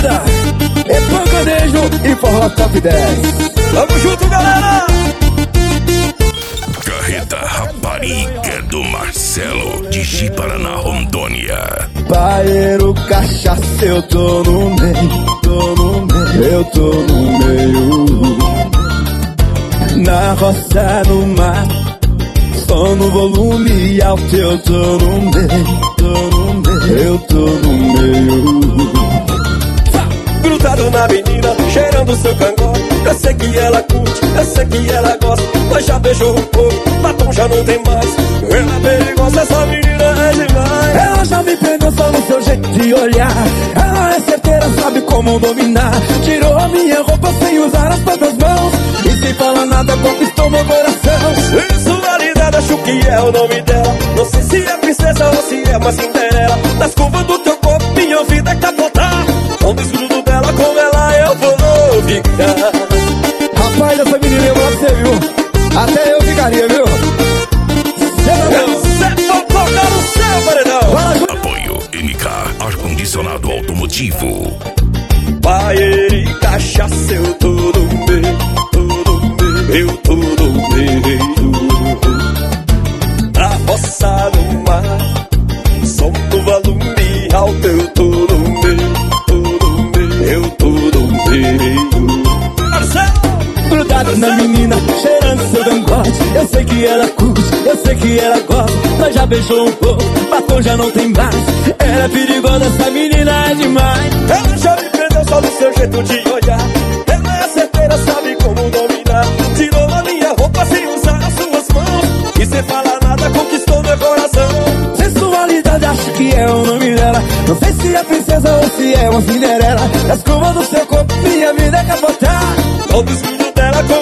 vida é pancadeijo e forró top 10. Tamo junto, galera! Carreta Rapariga do Marcelo de Ji-Paraná, Rondônia. Paeiro, cachaça, eu tô no meio, eu tô no meio. Na roça, no mar, só no volume alto, eu tô no meio, eu tô no meio. Grudado na menina, cheirando seu cangote. Eu sei que ela curte, eu sei que ela gosta. Mas já beijou um pouco, batom já não tem mais. Ela é perigosa, essa menina é demais. Ela já me pegou só no seu jeito de olhar. Ela é certeira, sabe como dominar. Tirou a minha roupa sem usar as próprias mãos. E sem falar nada conquistou meu coração. Sensualidade, acho que é o nome dela. Não sei se é princesa ou se é uma Cinderela. Nas curvas do teu corpo, minha vida é capotar. Com o desgrudo dela, com ela eu vou ficar. Rapaz, essa menina é pra você, viu? Até eu ficaria, viu? Você vai tocar no céu, paredão. Apoio MK Ar-Condicionado Automotivo. Paeiro e cachaça, eu tô no meio, eu tô no meio. Na roça, no mar, som do volume alto, eu tô no meio, eu tô no meio. Grudado na menina, cheirando seu cangote. Eu sei que ela curte, eu sei que ela gosta. Mas já beijou um pouco, batom já não tem mais. Ela é perigosa, essa menina é demais. Ela já me prendeu só no seu jeito de olhar. Ela é certeira, sabe como dominar. Tirou a minha roupa sem usar as suas mãos. E sem falar nada conquistou meu coração. Sensualidade, acho que é o nome dela. Não sei se é princesa ou se é uma Cinderela. Nas curvas do seu corpo, minha vida é capotar. Todo escudo dela com